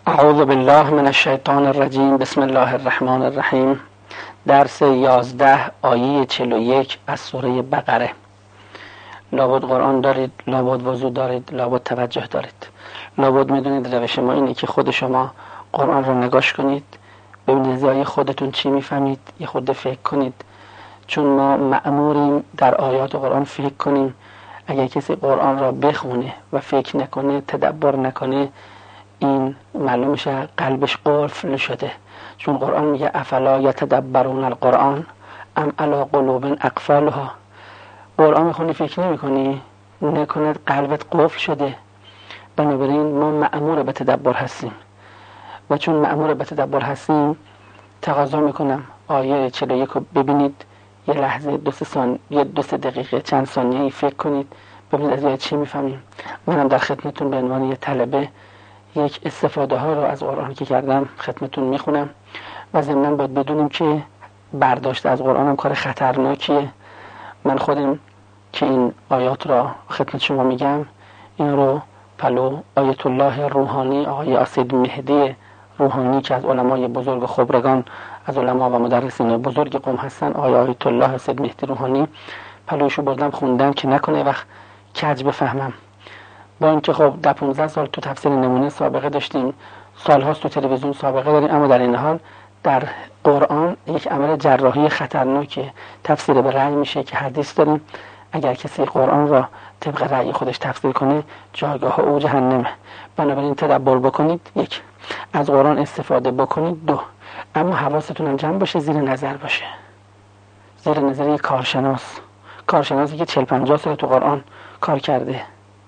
اعوذ بالله من الشیطان الرجیم. بسم الله الرحمن الرحیم. درس 11 آیه 41 از سوره بقره. لابد قرآن دارید، لابد وضو دارید، لابد توجه دارید، لابد میدونید روش ما اینه که خود شما قرآن رو نگاش کنید، ببینید زای خودتون چی میفهمید، یه خود فکر کنید، چون ما مأموریم در آیات قرآن فکر کنیم. اگر کسی قرآن را بخونه و فکر نکنه، تدبر نکنه، این معلوم میشه قلبش قفل شده، چون قرآن میگه افلا یتدبرون القرآن ام علی قلوب اقفالها. قرآن میخونی فکر نمیکنی، نکند قلبت قفل شده. بنابراین ما مأمور به تدبر هستیم و چون مأمور به تدبر هستیم تقاضا میکنم آیه 41 رو ببینید، یه لحظه دو سه دقیقه چند ثانیه فکر کنید، ببینید از یه چی میفهمیم. منم در خدمتون به عنوان یه طلبه یک استفاده ها رو از قرآن که کردم خدمتون میخونم و ضمناً باید بدونیم که برداشت از قرآن هم کار خطرناکیه. من خودم که این آیات را خدمت شما میگم، این رو پلو آیت الله روحانی آقای اسید مهدی روحانی که از علمای بزرگ خبرگان، از علما و مدرسین بزرگ قم هستن، آقای آیت الله اسید مهدی روحانی، پلوشو بردم خوندم که نکنه وقت کج بفهمم. با اینکه خب 15 سال تو تفسیر نمونه سابقه داشتیم، سالهاست تو تلویزیون سابقه داریم، اما در این حال در قرآن یک عمل جراحی خطرناکه. تفسیر به رأی میشه که حدیث داریم اگر کسی قرآن را طبق رأی خودش تفسیر کنه جایگاه او جهنمه. بنابراین تدبر بکنید، یک، از قرآن استفاده بکنید، دو، اما حواستون هم جمع باشه، زیر نظر باشه، زیر نظر یک کارشناسی که 40-50 سال تو قرآن کار کرده.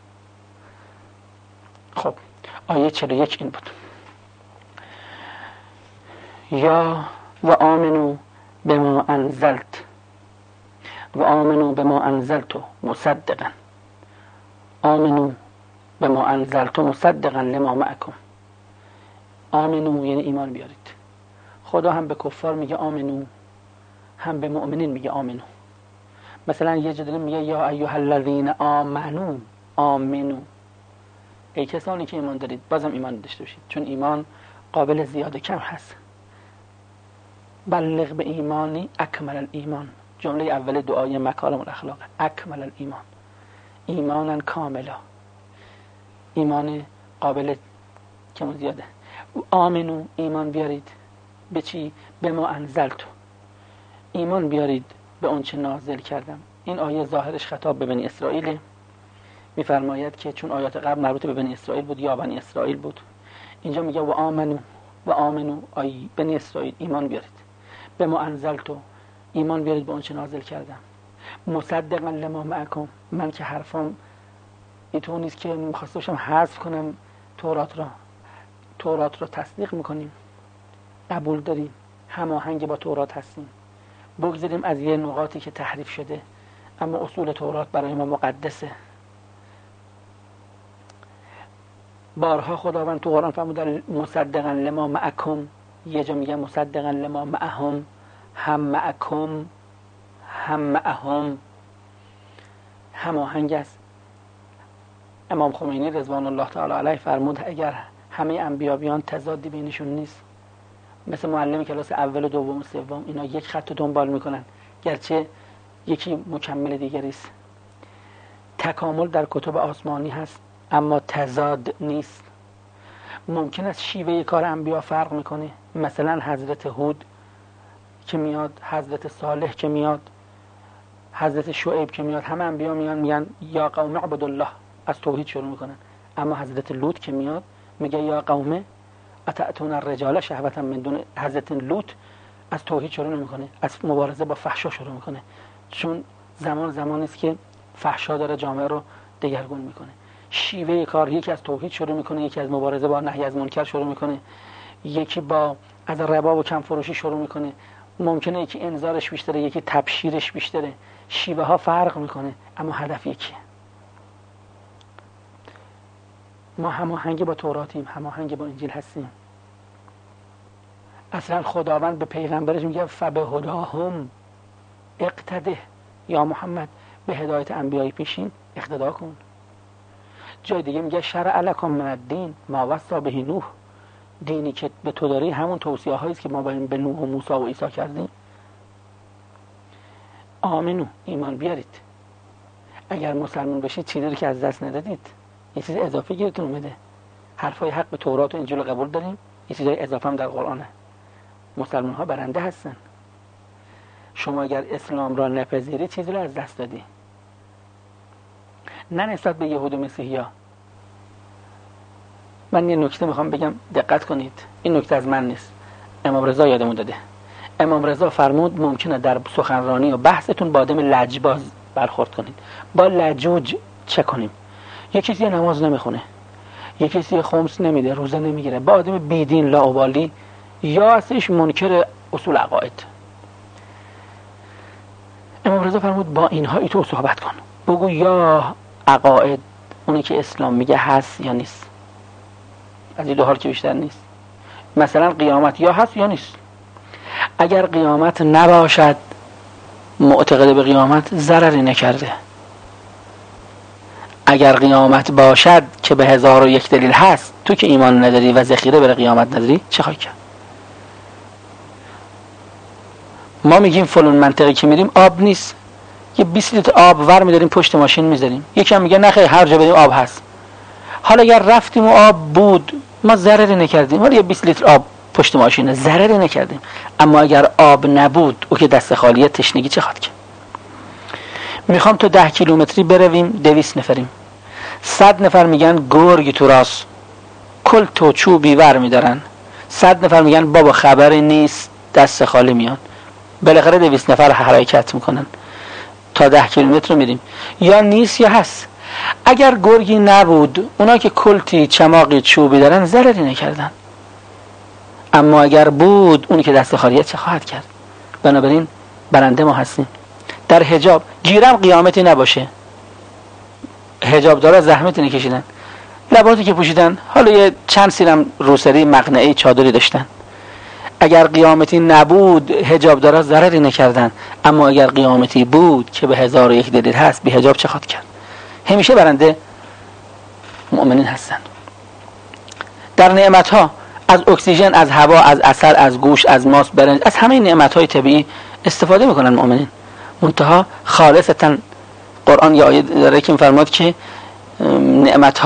خب آیه 41 این بود: یا و آمنو بما انزلت و آمنو بما انزلت مصدقا. آمنو بما انزلت مصدقا لما معکم. آمنو یعنی ایمان بیارید. خدا هم به کفار میگه آمنو، هم به مؤمنین میگه آمنو. مثلا یه جا میگه یا ایها الذین آمنو. آمنو ای کسانی که ایمان دارید. بازم ایمان داشته باشید، چون ایمان قابل زیاد و کم هست. بلغ به ایمانی اکمل الایمان، جمله اول دعای مکارم الاخلاق، اکمل الایمان، ایمانا کاملا، ایمان قابل کم و زیاده. آمنو ایمان بیارید به چی؟ به ما انزلتو، ایمان بیارید به اون چه نازل کردم. این آیه ظاهرش خطاب به بنی اسرائیل، میفرماید که چون آیات قبل مربوط به بنی اسرائیل بود یا بنی اسرائیل بود، اینجا میگه و آمنو ای بنی اسرائیل ایمان بیارید به ما انزلتو، ایمان بیارید به اون چه نازل کردم. مصدقا لما معکم، من که حرفم اینطور نیست که می‌خواسته باشم حذف کنم تورات را تصدیق میکنیم، قبول داریم، هماهنگ با تورات هستیم، بگذاریم از یه نقاطی که تحریف شده، اما اصول تورات برای ما مقدسه. بارها خداوند تو قرآن فرموده مصدقا لما معکم، یه جا میگه مصدقا لما معهم، هم معکم هم معهم، هماهنگ است. امام خمینی رضوان الله تعالی علیه فرمود اگر همه انبیا بیان تضادی بینشون نیست، مثل معلم کلاس اول و دوم و سوم، اینا یک خط دنبال میکنن، گرچه یکی مکمل دیگری است. تکامل در کتب آسمانی هست اما تضاد نیست. ممکن است شیوه کار انبیا فرق میکنه، مثلا حضرت هود که میاد، حضرت صالح که میاد، حضرت شعیب که میاد، همه انبیا میان میگن یا قوم اعبدوا الله، از توحید شروع میکنن. اما حضرت لوط که میاد میگه یا قوم اتأتون الرجال شهوة من دون. حضرت لوط از توحید شروع نمیکنه، از مبارزه با فحشا شروع میکنه، چون زمانی است که فحشا داره جامعه رو دگرگون میکنه. شیوه کار یکی از توحید شروع میکنه، یکی از مبارزه با نهی از منکر شروع میکنه، یکی از ربا و کم فروشی شروع میکنه. ممکنه یکی انذارش بیشتره، یکی تبشیرش بیشتره، شیوه ها فرق میکنه اما هدف یکیه. ما هماهنگ با توراتیم، هماهنگ با انجیل هستیم. اصلا خداوند به پیغمبرش میگه فبهداهم اقتده، یا محمد به هدایت انبیای پیشین اقتدا کن. جای دیگه میگه شرع لکم من الدین ما وصی به نوح، دینی که به تو داری همون توصیه هایی است که ما به نوح و موسی و عیسی کردیم. آمنو، ایمان بیارید. اگر مسلمان بشید چیزی رو که از دست ندادید، یه چیز اضافه گیرتون اومده. حرفای حق به تورات و انجیل قبول داریم، یه چیزای اضافه هم در قرآنه. مسلمان ها برنده هستن. شما اگر اسلام را نپذیری چیزی رو از دست دادی. نه نسبت به یهود و مسیحیا. من یه نکته میخوام بگم، دقت کنید. این نکته از من نیست، امام رضا یادمون داده. امام رضا فرمود ممکنه در سخنرانی و بحثتون با آدم لجباز برخورد کنید. با لجوج چه کنیم؟ یکی کسی نماز نمیخونه، یکی کسی خمس نمیده، روزه نمیگیره، با آدم بیدین لاابالی یا هستش منکر اصول عقاید. امام رضا فرمود با اینها تو صحبت کن، بگو یا عقاید اونی که اسلام میگه هست یا نیست. از این دو حال که بیشتر نیست. مثلا قیامت یا هست یا نیست. اگر قیامت نباشد، معتقد به قیامت، ضرری نکرده. اگر قیامت باشد که به 1001 دلیل هست، تو که ایمان نداری و ذخیره بر قیامت نداری، چه خواهی کرد؟ ما میگیم فلان منطقه که میریم آب نیست، یه 20 لیتر آب ور میداریم پشت ماشین میذاریم. یکی هم میگه نه خیر هر جا بریم آب هست. حالا اگر رفتیم و آب بود، ما ضرری نکردیم. ولی یه 20 لیتر آب پشت ماشینه، ضرری نکردیم. اما اگر آب نبود، او که دست خالیه، تشنگی چه خواهد کرد؟ میخوام تو 10 کیلومتری برویم، 200 نفریم، 100 نفر میگن گرگ تو راست، کل تو چوبی ور میدارن، 100 نفر میگن بابا خبری نیست، دست خالی میان. بالاخره 200 نفر حرکت میکنن تا 10 کیلومتر میریم. یا نیست یا هست. اگر گرگی نبود، اونا که کلتی چماقی چوبی دارن ضرری نکردن. اما اگر بود، اونی که دست خالیه چه خواهد کرد؟ بنابراین برنده ما هستیم. در حجاب گیرم قیامتی نباشه، حجاب داره زحمتی نکشیدن، لباسی که پوشیدن، حالا یه چند سیرم روسری مقنعه چادری داشتن. اگر قیامتی نبود، حجاب داره ضرری نکردن. اما اگر قیامتی بود که به 1001 دلیل هست، به حجاب چه خواهد کرد؟ همیشه برنده مؤمنین هستن. در نعمت ها، از اکسیژن، از هوا، از عسل، از گوشت، از ماست، برنج، از همه نعمت های طبیعی استفاده میکنن مؤمنین. منتها خالصتا قرآن یه آیه داره که میفرماد که نعمت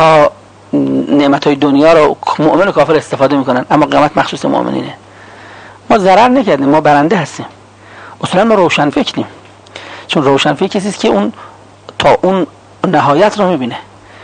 های دنیا رو مؤمن و کافر استفاده میکنن، اما قیامت مخصوص مؤمنینه. ما ضرر نکردیم، ما برنده هستیم. اصلا ما روشن فکریم، چون روشن فکر کسی است که اون تا اون نهایت رو میبینه.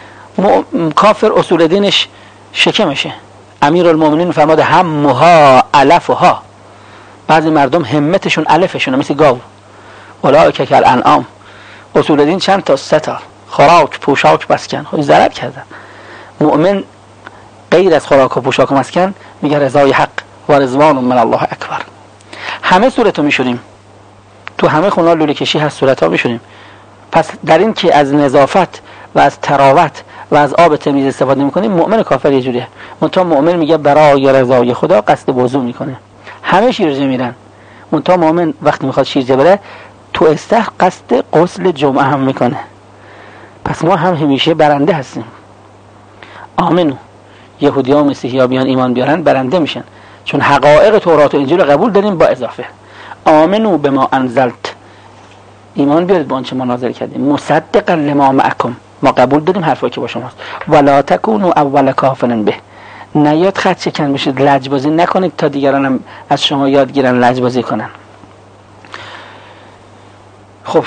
کافر اصول دینش شکمشه. امیرالمومنین فرماده همها علفها. بعضی مردم همتشون علفشونه، مثل گاو. اولئک کالانعام. اصول دین چند تا؟ 3 تا. خوراک، پوشاک، مسکن. خب ضرر کردن. مؤمن غیر از خوراک و پوشاک و مسکن میگه رضای حق و رضوان من الله اکبر. همه صورتو میشوریم، تو همه خونه لوله کشی هست، صورتها میشوریم. پس در این که از نظافت و از تراوت و از آب تمیز استفاده میکنیم، مؤمن کافر یه جوریه. منتها مؤمن میگه برای رضای خدا قصد وضو میکنه. همه شیرجه میرن، منتها مؤمن وقتی میخواد شیرجه بره، تو استخر قصد غسل جمعه هم میکنه. پس ما هم همیشه برنده هستیم. آمنو. یهودی ها و مسیحی ها بیان ایمان بیارن، برنده میشن، چون حقایق تورات و انجیل قبول داریم با اضافه. آمنو بما انزلت. ایمان بیارید با آنچه ما نازل کردیم. مصدقا لما معکم. ما قبول داریم حرفایی که با شماست. ولا تکونوا اول کافر به. نیاد خط شکن بشید، لجبازی نکنید تا دیگران هم از شما یاد گیرن لجبازی کنن. خب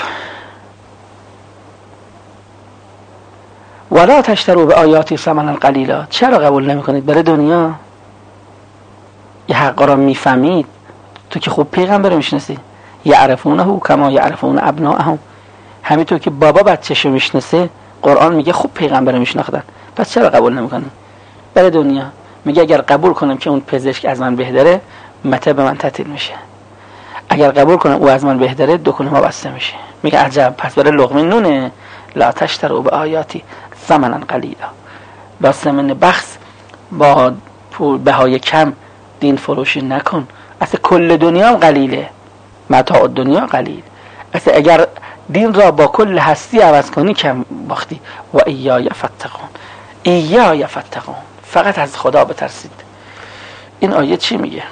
ولا تشتروا بآیاتی ثمنا قلیلا. چرا قبول نمیکنید؟ برای دنیا یه حق را میفهمید. تو که خوب پیغمبر میشناسی، یعرفونه کما یعرفون ابناءهم. همینطور که بابا بچه‌شو میشناسه، قرآن میگه خوب پیغمبر میشناختن. پس چرا قبول نمیکنی؟ برای دنیا. میگه اگر قبول کنم که اون پزشک از من بهتره، مته به من تعطیل میشه. اگر قبول کنم او از من بهتره، دکون ما بسته میشه. میگه عجب، پس برای لقمه نونه لا تشتروا بآیاتی ثمنا قلیلا. با ثمن بخس، با بهای کم دین فروشی نکن. اصلا کل دنیا هم قلیله، متاع دنیا قلیل. اصلا اگر دین را با کل هستی عوض کنی کم باختی. و ایای فتقون. ایای فتقون. فقط از خدا بترسید. این آیه چی میگه؟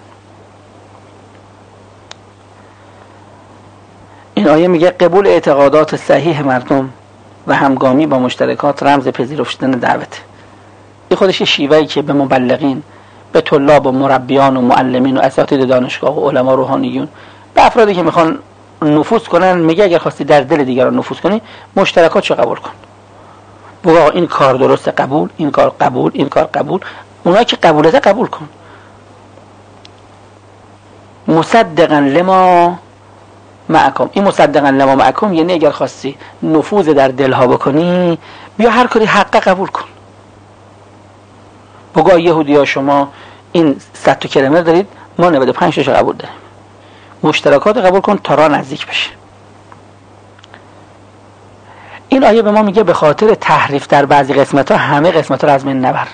این آیه میگه قبول اعتقادات صحیح مردم و همگامی با مشترکات رمز پذیرفتن دعوت. این خودش شیوهی که به مبلغین، به طلاب و مربیان و معلمین و اساتید دانشگاه و علما روحانیون، به افرادی که میخوان نفوذ کنن میگه اگر خواستی در دل دیگران نفوذ کنی مشترکاتشو قبول کن. بگو این کار درسته قبول، این کار قبول، این کار قبول. اونا که قبولته قبول کن. مصدقا لما معکم. این مصدقا لما معکم یعنی اگر خواستی نفوذ در دلها بکنی بیا هر کاری حق قبول کن. بگو یهودی‌ها شما این 100 تا کلمه دارید، ما 95 تاشو قبول داریم. مشترکات قبول کن تا راه نزدیک بشه. این آیه به ما میگه به خاطر تحریف در بعضی قسمت‌ها همه قسمت‌ها رو از من نبر.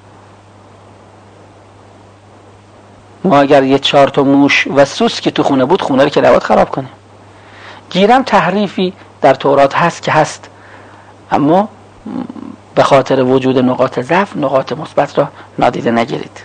ما اگر یه 4 تا موش و سوس که تو خونه بود، خونه رو که نباید خراب کنیم. گیرم تحریفی در تورات هست که هست، اما به خاطر وجود نقاط ضعف نقاط مثبت را نادیده نگیرید.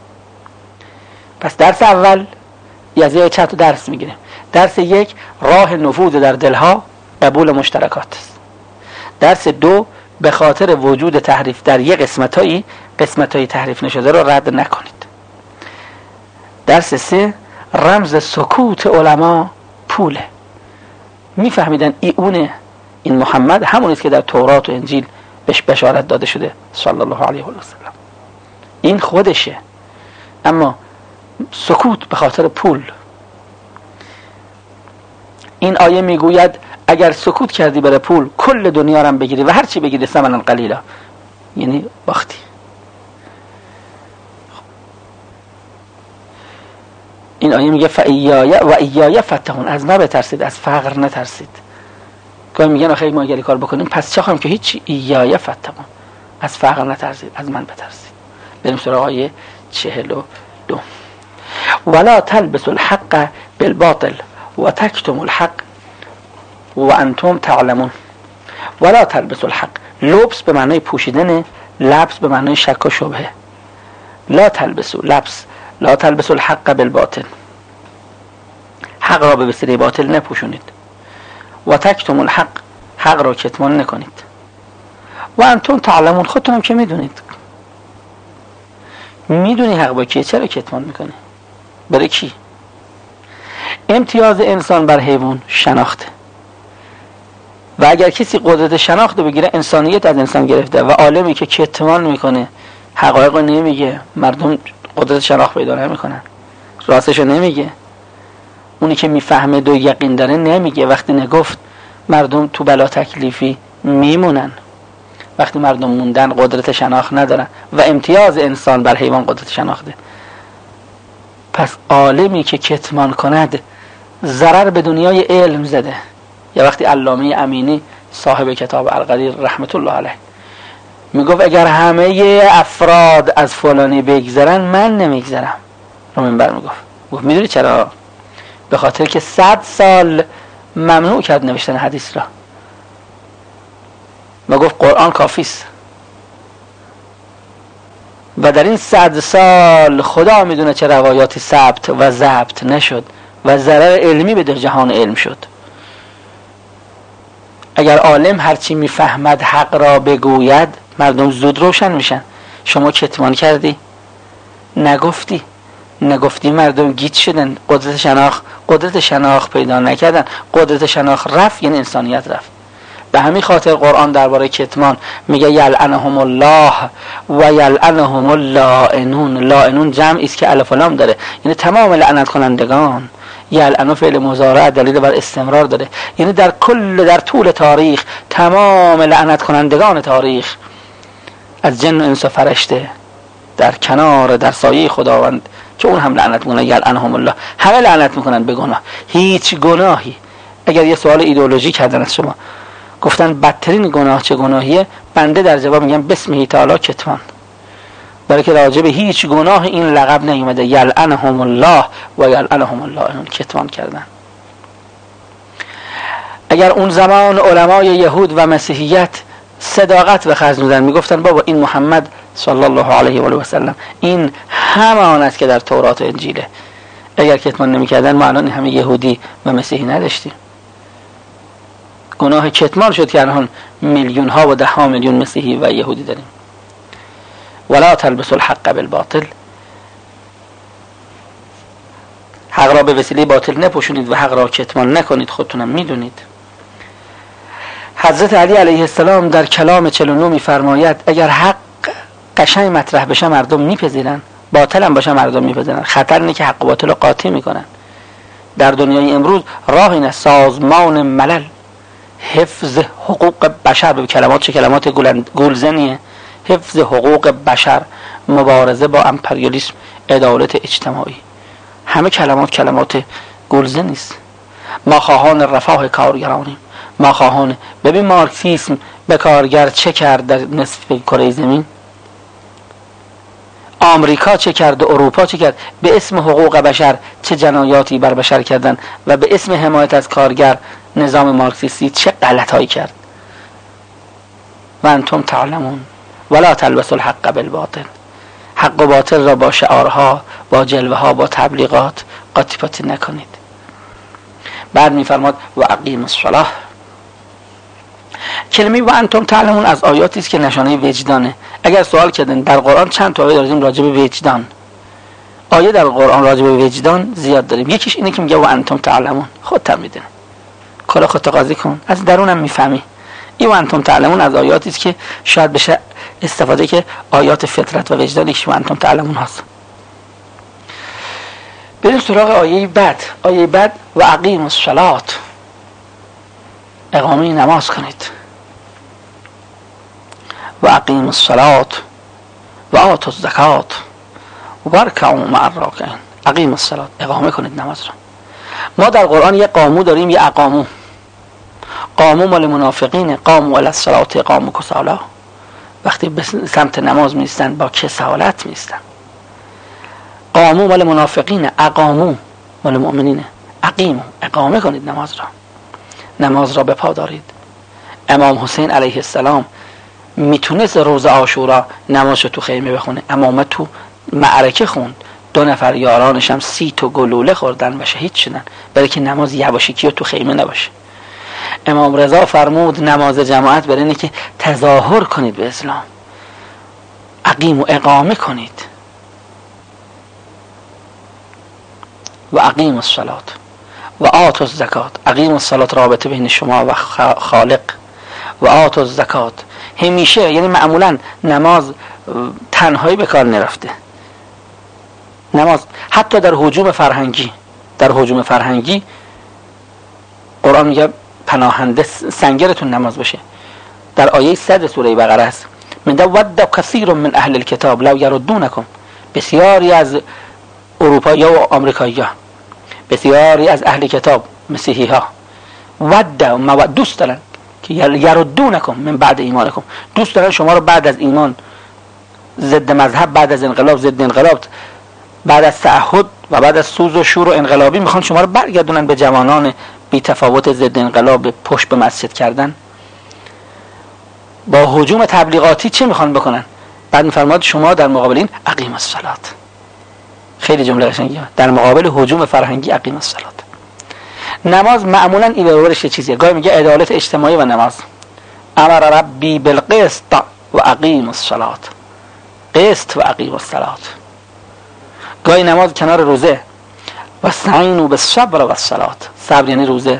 پس درس اول از یه چند تا درس میگیریم. درس 1 راه نفوذ در دلها قبول مشترکات است. درس 2 به خاطر وجود تحریف در یک قسمتایی تحریف نشده را رد نکنید. درس 3 رمز سکوت علما پوله. میفهمیدن این محمد همونیست که در تورات و انجیل بهش بشارت داده شده صلی الله علیه و سلم. این خودشه، اما سکوت به خاطر پول. این آیه میگوید اگر سکوت کردی برای پول کل دنیا رو بگیری و هر چی بگیری ثمنا قلیلا، یعنی باختی. این آیه میگه ایای فتقون، از ما بترسید، از فقر نترسید. گاهی میگن آخه ما اگه کار بکنیم پس چه خواهیم که هیچی. ایای فتقون، از فقر نترسید، از من بترسید. بریم سراغ آیه 42. ولا تلبسوا الحق بالباطل و تکتموا الحق و انتم تعلمون. ولا تلبسوا الحق، لبس به معنای پوشیدن، لبس به معنای شک و شبهه. لا تلبسوا الحق بالباطل، حق را به وسیله باطل نپوشونید. و تکتموا الحق، حق را کتمان نکنید. و انتم تعلمون، خودتون هم که میدونی حق با کیه، چرا کتمان میکنی؟ برای کی؟ امتیاز انسان بر حیوان شناخته، و اگر کسی قدرت شناخت بگیره انسانیت از انسان گرفته، و عالمی که کتمان میکنه حقایق رو نمیگه، مردم قدرت شناخت پیدا نمیکنن، راستشو نمیگه. اونی که میفهمه دو یقین داره نمیگه، وقتی نگفت مردم تو بلا تکلیفی میمونن. وقتی مردم موندن قدرت شناخت ندارن، و امتیاز انسان بر حیوان قدرت شناخته. پس عالمی که کتمان کند ضرر به دنیای علم زده. یا وقتی علامه امینی صاحب کتاب القدیر رحمت الله علیه میگفت اگر همه افراد از فلانی بگذرن من نمیگذرم، رو منبر میگفت میدونی چرا؟ به خاطر که 100 سال ممنوع کرد نوشتن حدیث را و گفت قرآن کافیست، و در این 100 سال خدا میدونه چه روایاتی ثبت و ضبط نشد و ضرر علمی به در جهان علم شد. اگر عالم هرچی میفهمد حق را بگوید مردم زود روشن میشن. شما کتمان کردی، نگفتی مردم گیج شدن، قدرت شناخت پیدا نکردن. قدرت شناخت رفت یعنی انسانیت رفت. به همین خاطر قرآن درباره کتمان میگه یلعنهم الله و یلعنهم اللائنون. لائنون جمعی است که الف و لام داره، یعنی تمام لعنت کنندگان. یلعنو فعل مضارع دلیل بر استمرار داره، یعنی در طول تاریخ تمام لعنت کنندگان تاریخ از جن و انس و فرشته در سایه خداوند که اون هم لعنت میکنن. یلعنهم الله، همه لعنت میکنن به گناه. هیچ گناهی، اگر یه سوال ایدئولوژی کردن از شما گفتن بدترین گناه چه گناهیه، بنده در جواب میگم بسمه تعالی کتمان، برای که راجع به هیچ گناه این لقب نیومده. یلعنهم الله و یلعنهم اللائنون، کتمان کردن. اگر اون زمان علمای یهود و مسیحیت صداقت به خرج می‌دادن، میگفتن بابا این محمد صلی الله علیه و آله و سلم. این همان است که در تورات و انجیله. اگر کتمان نمی‌کردن ما الان همه یهودی و مسیحی نداشتیم. گناه کتمان شد که الان میلیون ها و ده ها میلیون مسیحی و یهودی داریم. ولا تلبسوا الحق بالباطل، حق را به وسیله باطل نپوشونید و حق را کتمان نکنید، خودتونم میدونید. حضرت علی علیه السلام در کلام 49 میفرماید اگر حق قشنگ مطرح بشه مردم میپذیرن، باطل هم باشه مردم میپذیرن. خطر اینه که حق و باطل رو قاطی میکنن. در دنیای امروز راه اینه سازمان ملل حفظ حقوق بشر، به کلمات چه کلمات گولزنیه، حفظ حقوق بشر، مبارزه با امپریالیسم، عدالت اجتماعی، همه کلمات گولزن نیست. ما خواهان رفاه کارگرانیم، ما خواهان. ببین مارکسیسم به کارگر چه کرد در نصف کره زمین، آمریکا چه کرد و اروپا چه کرد، به اسم حقوق بشر چه جنایاتی بر بشر کردن و به اسم حمایت از کارگر نظام مارکسیستی چه غلطایی کرد. و انتم تعلمون ولا تلبسوا الحق بالباطل، حق و باطل را با شعارها، با جلوه ها، با تبلیغات قاطی پاتی نکنید. بعد میفرماد و اقیموا الصلاة. کلمه و انتم تعلمون از آیاتی است که نشانه وجدانه. اگر سوال کردن در قرآن چند تا آیه داریم راجع به وجدان، آیه در قرآن راجع به وجدان زیاد داریم. یکیش اینه که میگه و انتم تعلمون، خودت میدونی، کلا خودت قاضی کن، از درونم میفهمی. این و انتم تعلمون از آیاتی است که شاید بشه استفاده که آیات فطرت و وجدان یکیش و انتم تعلمون هست. بریم سراغ آیه بعد. آیه بعد و اقیموا الصلاة، اقامه نماز کنید. و اقیموا الصلاة و آتوا الزکاة و ارکعوا مع الراکعین. اقیموا الصلاة، اقامه کنید نماز را. ما در قرآن یه قامو داریم، یه اقامو. قامو مال منافقینه، قاموا الی الصلاة اقاموا کسالی، وقتی به سمت نماز میستن با کسالت میستن. قامو مال منافقینه، اقامو مال مؤمنینه. اقیمو، اقامه کنید نماز را، نماز را به پا دارید. امام حسین علیه السلام میتونست روز عاشورا نمازشو تو خیمه بخونه، اما تو معرکه خوند، 2 نفر یارانش هم 30 تا گلوله خوردن و شهید شدن، برای که نماز یواشکی و تو خیمه نباشه. امام رضا فرمود نماز جماعت برای اینه که تظاهر کنید به اسلام. اقیم و اقامه کنید. و اقیم الصلاة و آتوا الزکاة. اقیم الصلاة رابطه بین شما و خالق. و آتوا الزکاة، همیشه یعنی معمولا نماز تنهایی به کار نرفته. نماز حتی در هجوم فرهنگی قرآن میگه پناهنده سنگرتون نماز باشه. در آیه 100 سوره بقره است، میگه ود کثیر من اهل الکتاب لو یردونکم. بسیاری از اروپایی‌ها و آمریکایی‌ها، بسیاری از اهل کتاب مسیحی ها دوست دارن که یردونکم من بعد ایمانکم، دوست دارن شما رو بعد از ایمان، ضد مذهب، بعد از انقلاب، ضد انقلاب، بعد از تعهد و بعد از سوز و شور و انقلابی میخوان شما رو برگردونن به جوانان بی تفاوت ضد انقلاب، پشت به مسجد کردن. با هجوم تبلیغاتی چه میخوان بکنن؟ بعد میفرماد شما در مقابل این اقیم الصلاة. خیلی جمله قشنگیه. در مقابل هجوم فرهنگی اقیم الصلاة. نماز معمولا این برابرش چیزیه. گاهی میگه عدالت اجتماعی و نماز. امر ربی بالقسط و اقیم الصلاة. قسط و اقیم الصلاة. گاهی نماز کنار روزه. و استعینوا بالصبر و الصلاة. صبر یعنی روزه.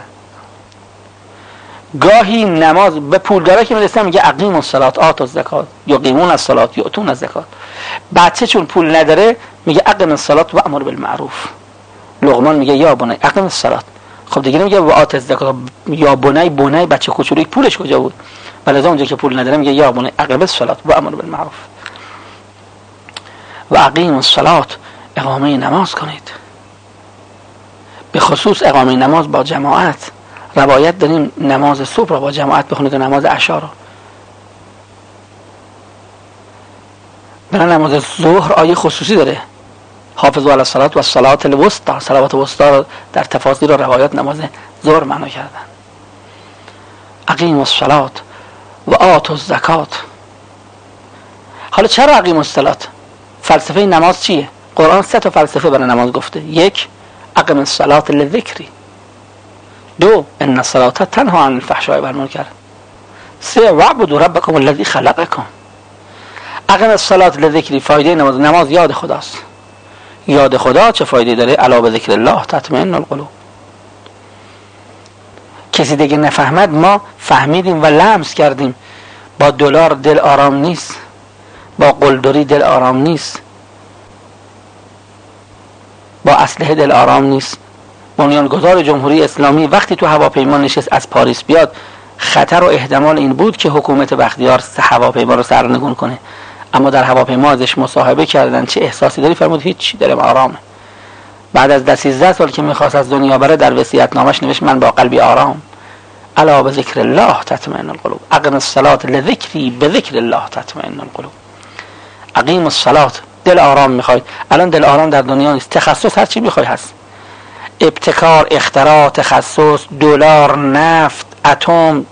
گاهی نماز به پولدارا که میرسه میگه اقیم الصلاة آتوا الزکات، یقیمون الصلاة یؤتون الزکات. بچه چون پول نداره میگه اقیم الصلاة و امر بالمعروف. لقمان میگه یا بنی اقیم الصلاة. خب دیگه نمیگه و آت الزکات. یا بنی بچه کوچولوی پولش کجا بود؟ ولی اونجا که پول نداره میگه یا بنی اقیم الصلاة و امر بالمعروف. و اقیم الصلاة، اقامه نماز کنید. به خصوص اقامه نماز با جماعت. روایت داریم نماز صبح را با جماعت بخونید و نماز عشا را. برای نماز ظهر آیه خصوصی داره، حافظوا علی الصلاة و الصلاة الوسطی. صلوات وسطی در تفاسیر و روایات نماز ظهر معنا کردن. اقیموا الصلاة و آتوا الزکات. حالا چرا اقیم الصلاة؟ فلسفه نماز چیه؟ قرآن 3 تا فلسفه برای نماز گفته. 1 اقیم الصلاة لذکری، 2 ان الصلاة تنهی عن الفحشاء والمنکر، 3 واعبدوا ربکم الذی خلقکم. اقیم الصلاة لذکری، فایده نماز یاد خداست. یاد خدا چه فایده داره؟ الا بذکر الله تطمئن القلوب. کسی دیگه نفهمد، ما فهمیدیم و لمس کردیم. با دلار دل آرام نیست، با قلدری دل آرام نیست، با اسلحه دل آرام نیست. بنیانگذار جمهوری اسلامی وقتی تو هواپیما نشست از پاریس بیاد، خطر و احتمال این بود که حکومت بختیار هواپیما رو سرنگون کنه، اما در هواپیما ازش مصاحبه کردن چه احساسی داری؟ فرمود هیچ، دلم آرامه. بعد از 13 سال که میخواست از دنیا بره، در وصیت‌نامش نوشت من با قلبی آرام. الا بذکر الله تطمئن القلوب. اقیم الصلاة لذکری، بذکر الله تطمئن القلوب. اقیم الصلاة، دل آرام میخواید. الان دل آرام در دنیا نیست. تخصص هر چی میخوای هست، ابتکار، اختراع، تخصص، دلار، نفت، اتم،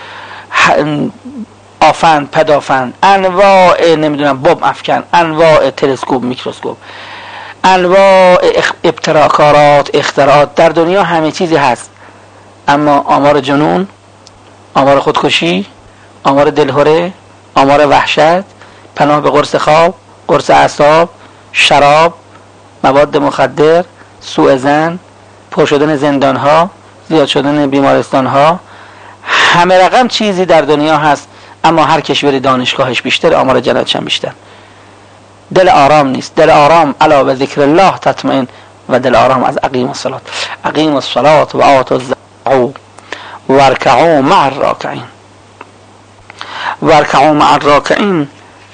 آفند، پدافند، انواع نمیدونم بمب افکن، انواع تلسکوپ، میکروسکوپ، انواع ابتکارات، اختراعات در دنیا همه چیزی هست. اما آمار جنون، آمار خودکشی، آمار دلهره، آمار وحشت، پناه به قرص خواب، قرص اعصاب، شراب، مواد مخدر، سوء ظن، پر شدن زندان ها، زیاد شدن بیمارستان ها، همه رقم چیزی در دنیا هست، اما هر کشوری دانشگاهش بیشتر، آمار جنایتش هم بیشتر. دل آرام نیست. دل آرام الا به ذکر الله تطمئن، و دل آرام از اقیم الصلاة. اقیم الصلاة و آتوا الزکاة وارکعوا مع الراکعین. وارکعوا مع الراکعین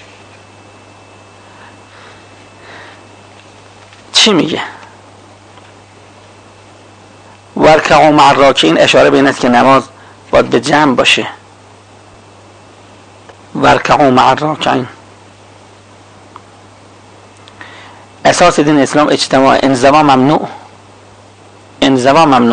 چی میگه؟ وارکعوا مع الراکعین اشاره به این است که نماز باید به جمع باشه. وارکعوا مع الراکعین، اساس دین اسلام اجتماع، انزوا ممنوع. انزوا ممنوع.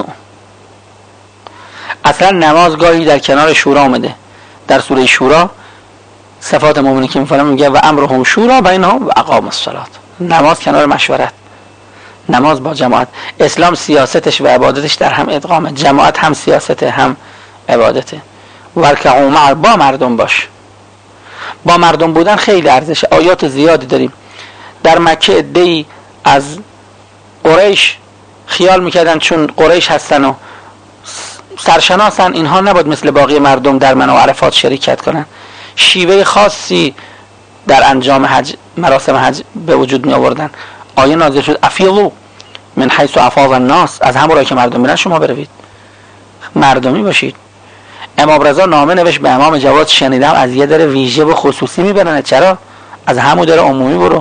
اصلا نماز گاهی در کنار شورا آمده. در سوره شورا صفات مؤمنین که میفرمایند میگه و امرهم شورا بینهم و اقاموا الصلاة. نماز کنار مشورت، نماز با جماعت. اسلام سیاستش و عبادتش در هم ادغامه. جماعت هم سیاسته هم عبادته. وارکعوا مع، با مردم باش. با مردم بودن خیلی ارزش. آیات زیادی داریم. در مکه عده‌ای از قریش خیال میکردن چون قریش هستن و سرشناسن، اینها نباید مثل باقی مردم در منع و عرفات شرکت کنن. شیوه خاصی در انجام حج، مراسم حج به وجود می آوردن. آیه نازل شد افیضوا من حیث افاض الناس، از همون راهی که مردم میرن شما بروید، مردمی باشید. امام رضا نامه نوشت به امام جواد، شنیدم از یه در ویژه و خصوصی میبرن، چرا؟ از همون در عمومی برو.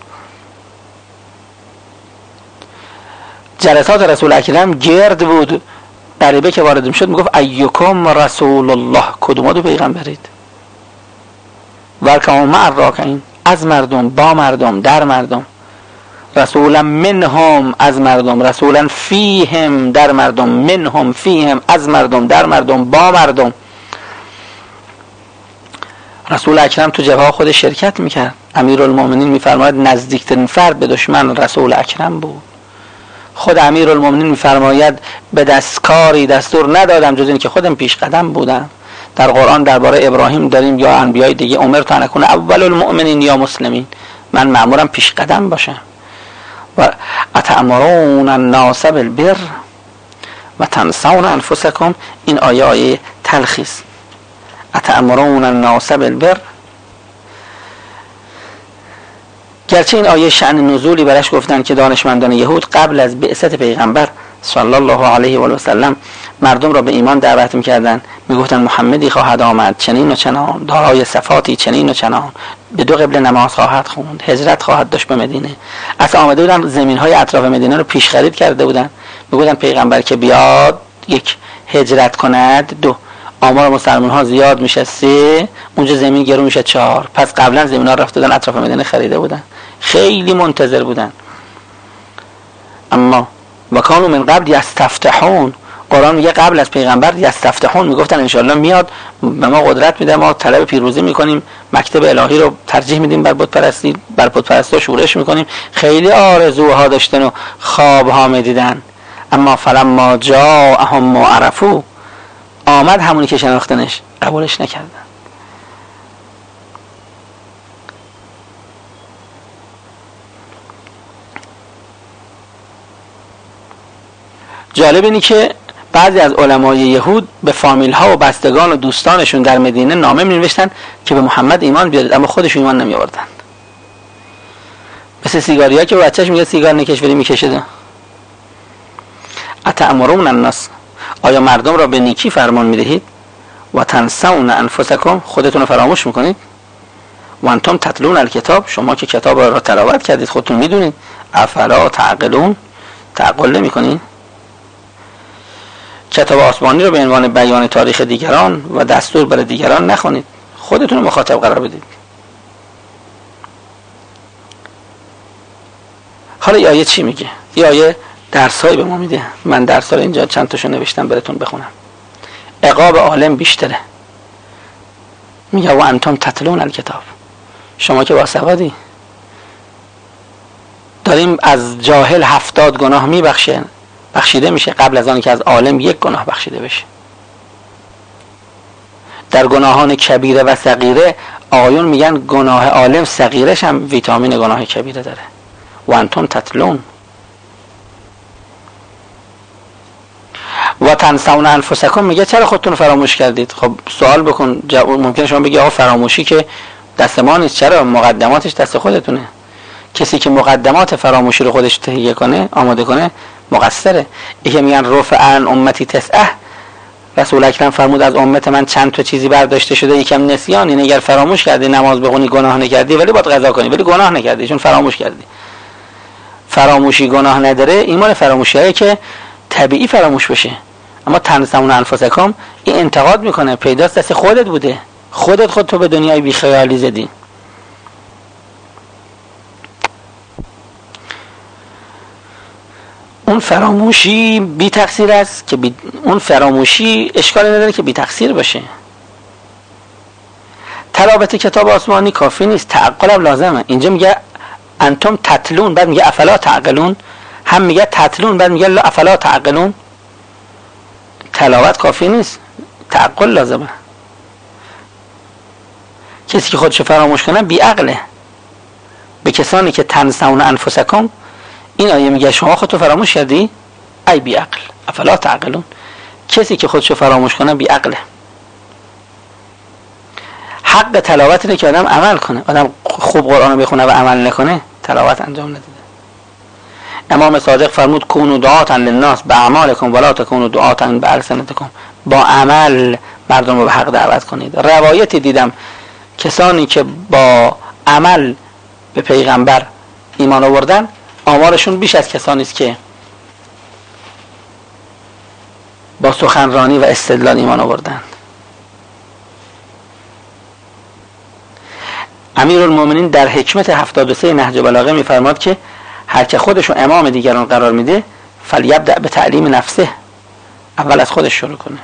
جلسات رسول اکرم گرد بود. غریبه که وارد میشد میگفت ایکم رسول الله، کدوم دو پیغمبرید؟ وارکعوا مع الراکعین، از مردم، با مردم، در مردم. رسولا منهم، از مردم. رسولا فیهم، در مردم. منهم فیهم، از مردم، در مردم، با مردم. رسول اکرم تو جبهه خودش شرکت میکرد. امیرالمومنین میفرماید نزدیکترین فرد به دشمن رسول اکرم بود. خود امیرالمومنین میفرماید به دستکاری دستور ندادم جز این که خودم پیش قدم بودم. در قرآن درباره ابراهیم داریم یا انبیای دیگه، امرت ان اکون اول المؤمنین یا مسلمین، من مأمورم پیش قدم باشم. و اتأمرون الناس بالبر و تنسون انفسکم، این آیه تلخی است. اتأمرون الناس بالبر، گرچه این آیه شأن نزولی برش گفتن که دانشمندان یهود قبل از بعثت پیغمبر صلی الله علیه و سلم مردم را به ایمان دعوت می‌کردند، میگفتند محمدی خواهد آمد چنین و چنان، دارای صفاتی چنین و چنان، به دو قبله نماز خواهد خوند، هجرت خواهد داشت به مدینه. اصلا آمده بودن زمین‌های اطراف مدینه رو پیش خرید کرده بودن، میگفتن پیغمبر که بیاد، یک هجرت کند، دو آمار مسلمان‌ها زیاد میشه، سه اونجا زمین گرون میشه، چهار. پس قبلا زمینا رو رفته بودن اطراف مدینه خریده بودن، خیلی منتظر بودن. اما و کانوا من قبل یستفتحون، قرآن میگه قبل از پیغمبر یستفتحون، میگفتن انشالله میاد به ما قدرت میده، ما طلب پیروزی میکنیم، مکتب الهی رو ترجیح میدیم بر بت پرستی، بر بت پرستی شورش میکنیم. خیلی آرزوها داشتن و خوابها میدیدن. اما فلما جاءهم ما عرفوا، آمد همونی که شناختنش، قبولش نکردن. جالب اینی که بعضی از علمای یهود به فامیل ها و بستگان و دوستانشون در مدینه نامه می نوشتن که به محمد ایمان بیارید، اما خودشون ایمان نمی آوردن. مثل سیگاری ها که بچهش میگه سیگار نکش ولی میکشه. اتأمرون الناس، آیا مردم را به نیکی فرمان میدهید؟ و تنسون انفسکم، خودتون رو فراموش میکنید؟ و انتم تتلون الکتاب، شما که کتاب را تلاوت کردید خودتون میدونید. افلا تعقلون، تعقل نمیکنید؟ کتاب آسمانی رو به عنوان بیان تاریخ دیگران و دستور برای دیگران نخونید، خودتون رو مخاطب قرار بدید. حالا این آیه چی میگه؟ این آیه درسایی به ما میده. من درس‌ها رو اینجا چند تاشو نوشتم براتون بخونم. عقاب عالم بیشتره. میگه و انتم تتلون الکتاب، شما که باسوادی داریم از جاهل 70 گناه بخشیده میشه قبل از آن که از عالم یک گناه بخشیده بشه. در گناهان کبیره و صغیره آقایون میگن گناه عالم صغیرش هم ویتامین گناه کبیره داره. و انتم تتلون و تنسون انفسکم، میگه چرا خودتون فراموش کردید؟ خب سوال بکن، ممکنه شما بگی آقا فراموشی که دست ما نیست، چرا؟ مقدماتش دست خودتونه. کسی که مقدمات فراموشی رو خودش تهیه کنه، آماده کنه، مقصره. اینکه میگن رفع عن امتی تسعه، رسول اکرم فرمود از امت من چند تا چیزی برداشته شده، یکم نسیان. این اگر فراموش کردی نماز بخونی گناه نکردی ولی باید قضا کنی، ولی گناه نکردی چون فراموش کردی. فراموشی گناه نداره، ایمان فراموشیه که طبیعی فراموش بشه. اما تنسون انفسکم این انتقاد میکنه، پیداست دست خودت بوده، خودت به دنیای بی خیالی زدی. اون فراموشی بی تقصیر است که اون فراموشی اشکالی نداره که بی تقصیر باشه. تلاوت کتاب آسمانی کافی نیست، تعقل هم لازمه. اینجا میگه انتم تتلون، بعد میگه افلا تعقلون، هم میگه تتلون بعد میگه افلا تعقلون. تلاوت کافی نیست، تعقل لازمه. کسی که خودشو فراموش کنه بی عقله. به کسانی که تنسون انفسکم، این آیه میگه شما خودتو فراموش کردی؟ ای بی عقل، افلا تعقلون. کسی که خودشو فراموش کنه بی عقله. حق تلاوت اینه که آدم عمل کنه. آدم خوب قرآن رو بخونه و عمل نکنه تلاوت انجام ندیده. امام صادق فرمود کونوا دعاة للناس باعمالکم ولا تکونوا دعاة بالسنتکم، با عمل مردم رو به حق دعوت کنید. روایتی دیدم کسانی که با عمل به پیغمبر ایمان آوردن آمارشون بیش از کسانی است که با سخنرانی و استدلال ایمان آوردن. امیرالمومنین در حکمت 73 نهج بلاغه میفرماد که هر که خودشو امام دیگران قرار میده فلیبدأ به تعلیم نفسه، اول از خودش شروع کنه.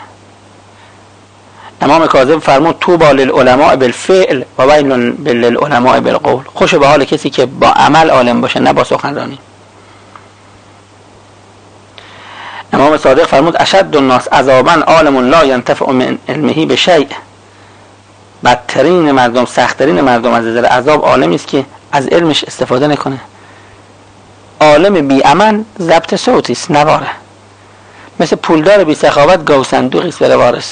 امام کاظم فرمود طوبی للعلماء بالفعل و ویل للعلماء بالقول، خوش به حال کسی که با عمل عالم باشه نه با سخنرانی. امام صادق فرمود اشد الناس عذابا عالم لا ينتفع من علمه بشیء، بدترین مردم، سختترین مردم از نظر عذاب عالمی است که از علمش استفاده نکنه. عالم بی عمل ضبط صوتی است، نواره. مثل پولدار بی سخاوت گاو صندوقی است بر وارث.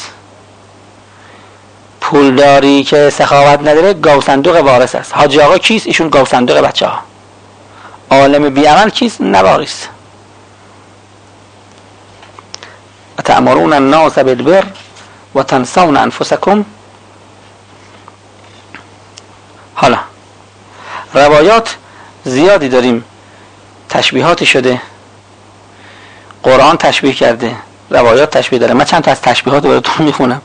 پولداری که سخاوت نداره گاو صندوق وارث است. حاجی آقا کیست؟ ایشون گاو صندوق بچه‌ها. عالم بی عمل کیست؟ نواری است. اتأمرون الناس بالبر و تنسون انفسکم. حالا روایات زیادی داریم، تشبیهاتی شده، قرآن تشبیه کرده، روایات تشبیه داره. من چند تا از تشبیهات براتون میخونم.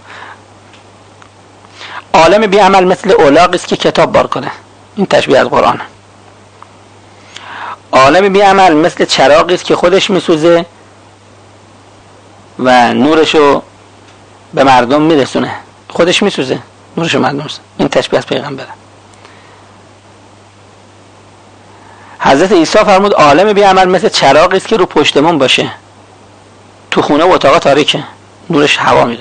عالم بی عمل مثل اولاغی است که کتاب بار کنه، این تشبیه از قرآن. عالم بی عمل مثل چراغی است که خودش میسوزه و نورشو به مردم میرسونه، خودش میسوزه، نورشو مردم میرسونه. این تشبیه از پیغمبره. حضرت عیسی فرمود عالم بی عمل مثل چراغی است که رو پشتمون باشه، تو خونه و اتاق تاریکه، نورش هوا میره.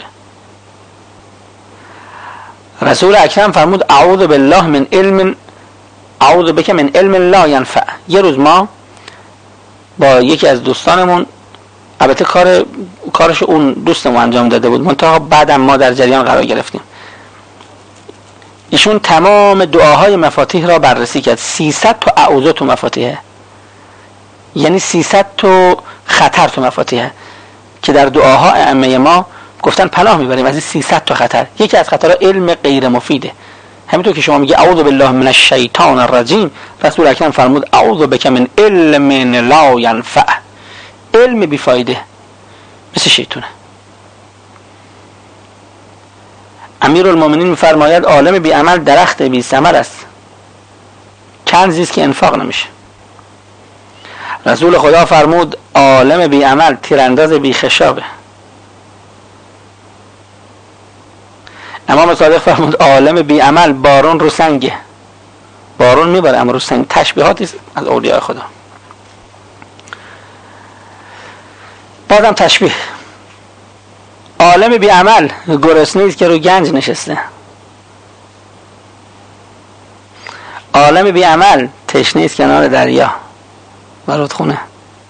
رسول اکرم فرمود اعوذ بالله من علم، اعوذ بک من علم لا ینفع. یه روز ما با یکی از دوستانمون، البته کارش اون دوستمون انجام داده بود، منتها بعدم ما در جریان قرار گرفتیم، ایشون تمام دعاهای مفاتیح را بررسی کرد. 300 تا اعوذ تو مفاتیحه، یعنی 300 تا خطر تو مفاتیحه که در دعاها ائمه ما گفتن پناه میبریم از این 300 تا خطر. یکی از خطرها علم غیر مفیده. همینطور که شما میگه اعوذ بالله من الشیطان الرجیم، رسول اکرم فرمود اعوذ بک من علم لا ینفع، علم بیفایده مثل شیطونه. امیرالمومنین میفرماید عالم بی عمل درخت بی ثمر است، کنزی است که انفاق نمیشه. رسول خدا فرمود عالم بی عمل تیرانداز بی خشابه. امام صادق فرمود عالم بی عمل بارون رو سنگه، بارون میباره اما رو سنگ. تشبیهاتی از اولیاء خدا. بازم تشبیه، عالم بی عمل گرسنه است که رو گنج نشسته، عالم بی عمل تشنه است کنار دریا و رودخونه.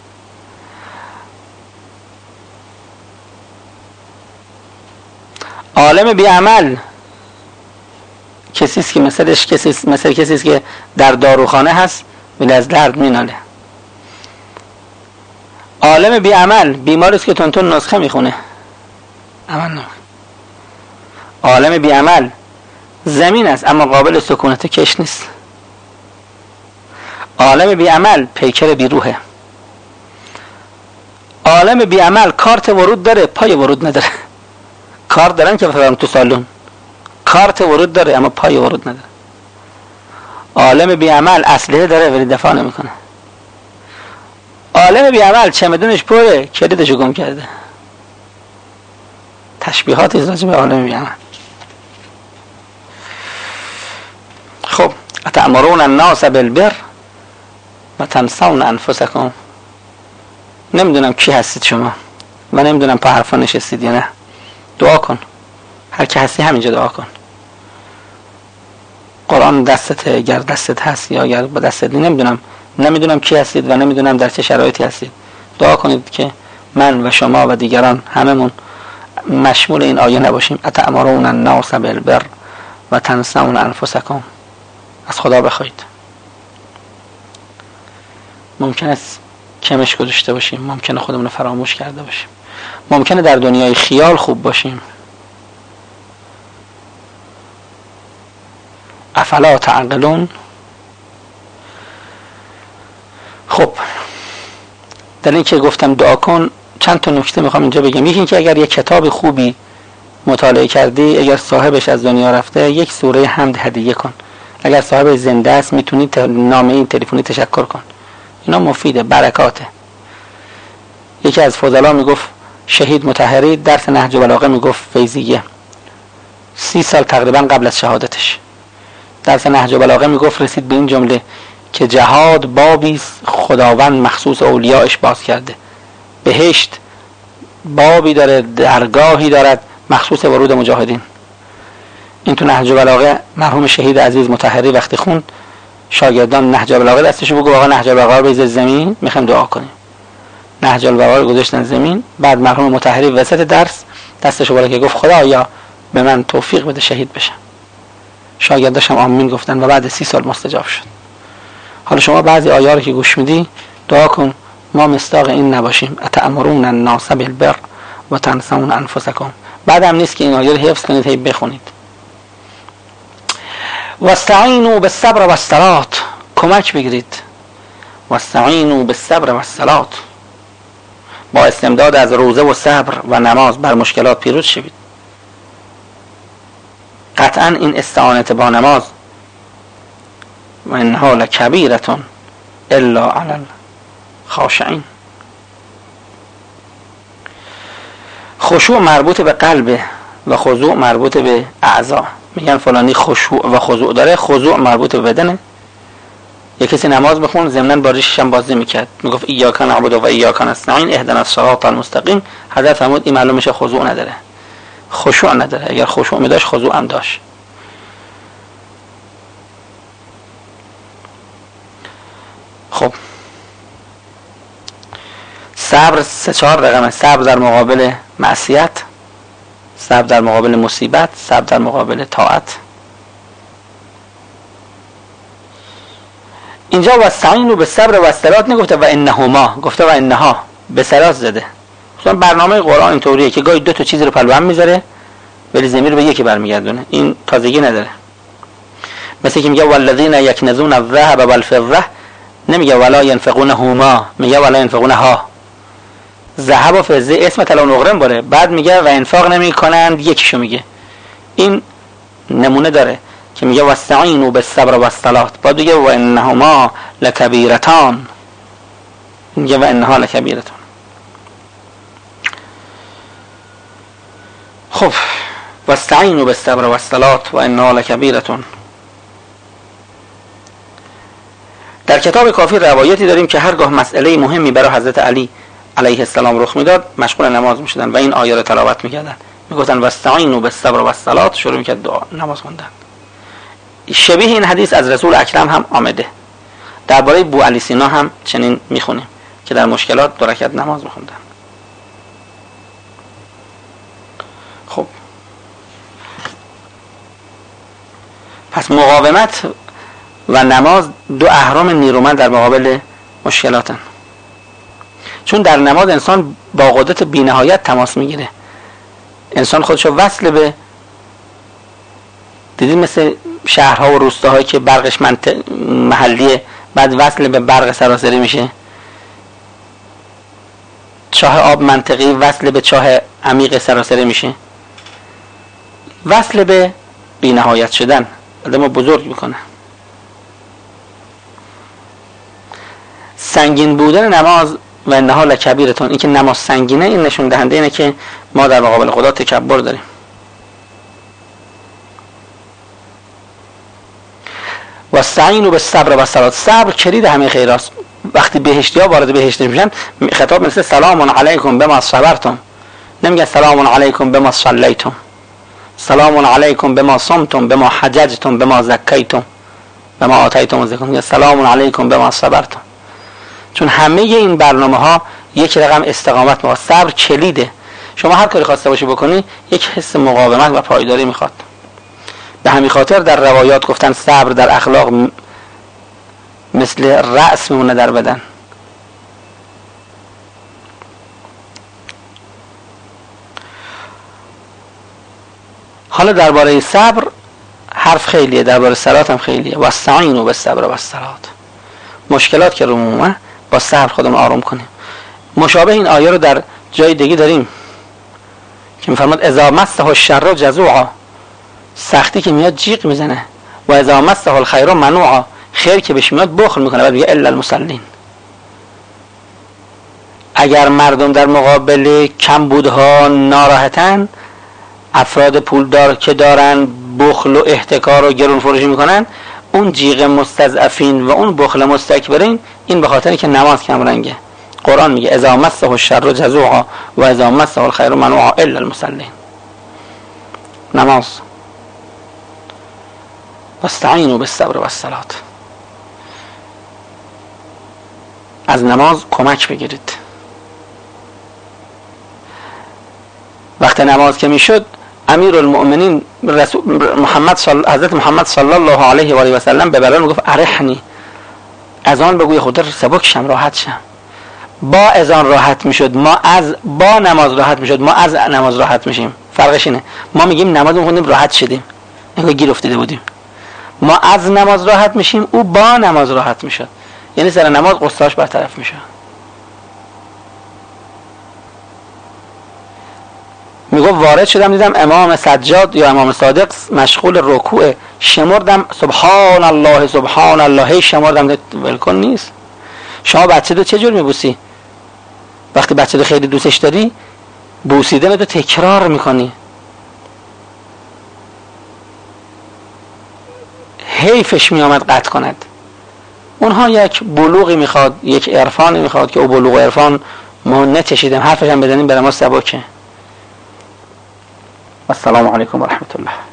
عالم بی عمل کسی است که مثل کسی است که در داروخانه هست ولی از درد میناله. عالم بی عمل بیماری است که تون نسخه میخونه، عمل نمیکنه. عالم بی عمل زمین است اما قابل سکونت کش نیست. عالم بی عمل پیکر بی روحه. عالم بی عمل کارت ورود داره پای ورود نداره. کارت دارن که بفرم تو سالون، کارت ورود داره اما پای ورود نداره. عالم بی عمل اسلحه داره ولی دفاع نمیکنه. عالم بی عمل چمدونش پره کلیدشو گم کرده. تشبیهاتی راجع به عالم بی عمل. خب اتأمرون الناس بالبر و تنسون انفسکم. نمیدونم کی هستید شما و نمیدونم پا حرفا نشستید یا نه. دعا کن، هر کی هستی همینجا دعا کن. قرآن دستت، اگر دستت هست یا اگر با دستت نمیدونم کی هستید و نمیدونم در چه شرایطی هستید. دعا کنید که من و شما و دیگران هممون مشمول این آیه نباشیم. اتأمرون الناس بالبر و تنسون انفسکم. از خدا بخواید. ممکن است کمش گذاشته باشیم، ممکنه خودمون فراموش کرده باشیم، ممکنه در دنیای خیال خوب باشیم. افلا تعقلون. خب در این که گفتم دعا کن چند تا نکته میخوام اینجا بگم. یکی این که اگر یک کتاب خوبی مطالعه کردی، اگر صاحبش از دنیا رفته، یک سوره حمد هدیه کن. اگر صاحبش زنده است میتونی نامه این تلفنی تشکر کن. اینا مفیده، برکاته. یکی از فضلا میگفت شهید مطهری درس نهج البلاغه میگفت فیضیه 30 سال تقریبا قبل از شهادتش درس نهج البلاغه میگفت، رسید به این جمله که جهاد بابی خداوند مخصوص اولیاءش باز کرده، بهشت بابی داره، درگاهی دارد مخصوص ورود مجاهدین. این تو نهج البلاغه مرحوم شهید عزیز مطهری وقتی خوند، شاگردان نهج البلاغه دستشو بگو آقا نهج البلاغه رو بریز زمین میخوام دعا کنیم. نهج البلاغه رو گذاشتن زمین. بعد مرحوم مطهری وسط درس دستشو بالا که گفت خدایا به من توفیق بده شهید بشم. شاگرداش هم آمین گفتن و بعد 30 سال مستجاب شد. حالا شما بعضی آیات رو که گوش میدی دعا کن ما مستاق این نباشیم. اتأمرون الناس بالبر و تنسون انفسکم. بعدم نیست که این آیه رو حفظ کنید هی بخونید. واستعینوا بالصبر والصلاة. کمک بگیرید. واستعینوا بالصبر والصلاة. با استمداد از روزه و صبر و نماز بر مشکلات پیروز شوید. قطعا این استعانت با نماز و انها لکبیرة الا علی الخاشعین. خشوع مربوط به قلبه و خضوع مربوط به اعضا. میگن فلانی خشوع و خضوع داره، خضوع مربوط به بدنه. یک کسی نماز بخون ضمناً با ریشش هم بازی میکرد، میگفت ایاک نعبد و ایاک نستعین اهدنا الصراط المستقیم. حضرت فرمود این معلوم میشه خضوع نداره، خشوع نداره. اگر خشوع میداشت خضوع هم داشت. خب صبر 3-4 رقمه: صبر در مقابل معصیت، صبر در مقابل مصیبت، صبر در مقابل طاعت. اینجا واستعینوا بالصبر والصلاة نگفته و انهما، گفته و انها، به صلاة زده. مثلا برنامه قرآن اینطوریه که گاهی 2 تا چیز رو پلو هم میذاره ولی ضمیر به یکی برمیگردونه. این تازگی نداره. مثل که میگه والذین یکنزون الذهب والفضة، نمیگه ولا ینفقونهما، میگه ولا ینفقونها. ذهب و فضه اسم طلا و نقره باره، بعد میگه و انفاق نمیکنند، یکیشو میگه. این نمونه داره که میگه واستعینوا بالصبر والصلاة، بعد میگه و انهما لکبیرتان، میگه و انها لکبیرتان. خب واستعینوا بالصبر والصلاة و انها لکبیرتان. در کتاب کافی روایتی داریم که هرگاه مسئله مهمی برای حضرت علی علیه السلام رخ میداد مشغول نماز میشدن و این آیه رو تلاوت میکردن، میگفتن واستعینوا بالصبر والصلاة، شروع میکرد دعا نماز خوندن. شبیه این حدیث از رسول اکرم هم آمده. درباره بو علی سینا هم چنین میخونیم که در مشکلات 2 رکعت نماز میخوندن. خب پس مقاومت و نماز 2 اهرام نیرومند در مقابل مشکلاتن. چون در نماز انسان با قدرت بی‌نهایت تماس میگیره. انسان خودشو وصل به، دیدید مثل شهرها و روستاهایی که برقش محلیه، بعد وصل به برق سراسری میشه. چاه آب منطقی وصل به چاه عمیق سراسری میشه. وصل به بی‌نهایت شدن آدمو بزرگ میکنه. سنگین بودن نماز و انها لکبیرتون، این که نماز سنگینه، این نشون دهنده اینه که ما در مقابل خدا تکبر داریم. واستعینوا بالصبر والصلاة، صبر کلید همه خیراست. وقتی بهشتی‌ها وارد بهشت میشن خطاب مثل سلام علیکم بما صبرتم، نمیگه سلام علیکم بما صلیتم، سلام علیکم بما صمتم بما حججتم بما زکیتم بما آتیتم الزکات، میگه سلام علیکم بما صبرتم. چون همه این برنامه ها یک رقم استقامت میخواد. صبر کلیده. شما هر کاری خواسته باشی بکنی یک حس مقاومت و پایداری میخواد. به همین خاطر در روایات گفتن صبر در اخلاق مثل رأس میمونه در بدن. حالا درباره صبر حرف خیلیه، درباره صلات هم خیلیه. واستعینوا بالصبر والصلاة. مشکلات که رو اومه با صبر خودمون آروم کنیم. مشابه این آیه رو در جای دیگه داریم که میفرماد اذا مسه الشر جزوعا، سختی که میاد جیغ میزنه، و اذا مسه الخیر منوعا، خیر که بهش میاد بخل میکنه. بعد میگه الا المصلین. اگر مردم در مقابل کمبودها ناراحتن، افراد پولدار که دارن بخل و احتکار و گرون فروشی میکنن، اون جیغ مستضعفین و اون بخل مستکبرین، این به خاطری که نماز کم رنگه. قرآن میگه اذا مسه الشر جزوعا و اذا مسه الخیر منوعا الا المصلین. نماز. واستعینوا بالصبر والصلاة. از نماز کمک بگیرید. وقت نماز که میشد امیرالمؤمنین حضرت محمد صلی الله علیه و آله و سلم به بلال میگفت ارحنی، اذان بگوی خود سبک شم، راحت شم. با اذان راحت میشد، با نماز راحت میشد، ما از نماز راحت میشیم. فرقش اینه، ما میگیم نماز میخوندیم راحت شدیم، انگار گیر افتاده بودیم. ما از نماز راحت میشیم، او با نماز راحت میشد، یعنی سر نماز قصاش برطرف میشه. میگه وارد شدم دیدم امام سجاد یا امام صادق مشغول رکوع، شمردم سبحان الله سبحان الله، شمردم. ولکن نیست. شما بچه دو چه جور میبوسی؟ وقتی بچه دو خیلی دوستش داری بوسیدن رو تکرار میکنی، حیفش میامد قطع کند. اونها یک بلوغی میخواد، یک عرفانی میخواد که او بلوغ و عرفان ما نچشیدیم، حرفش هم بزنیم برای ما سبکه. السلام علیکم و رحمت الله.